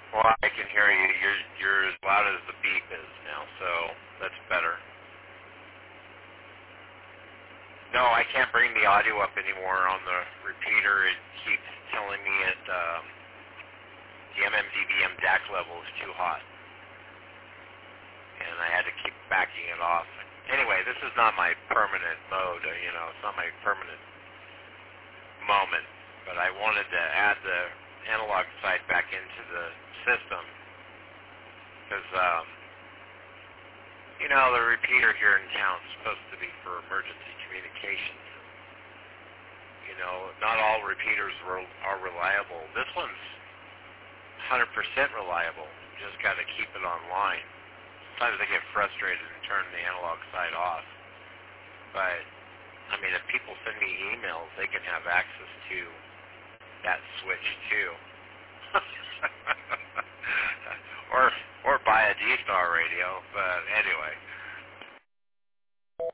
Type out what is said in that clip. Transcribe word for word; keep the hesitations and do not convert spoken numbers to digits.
Well, I can hear you. You're you're as loud as the beep is now, so that's better. No, I can't bring the audio up anymore on the repeater. It keeps telling me it um, the M M D B M D A C level is too hot, and I had to keep backing it off. Anyway, this is not my permanent mode. uh, You know, it's not my permanent moment. But I wanted to add the analog side back into the system because, um, you know, the repeater here in town is supposed to be for emergency communications. You know, not all repeaters are reliable. This one's one hundred percent reliable. You just got to keep it online. Sometimes I get frustrated and turn the analog side off. But, I mean, if people send me emails, they can have access to that switch too. or or buy a D-Star radio. But anyway.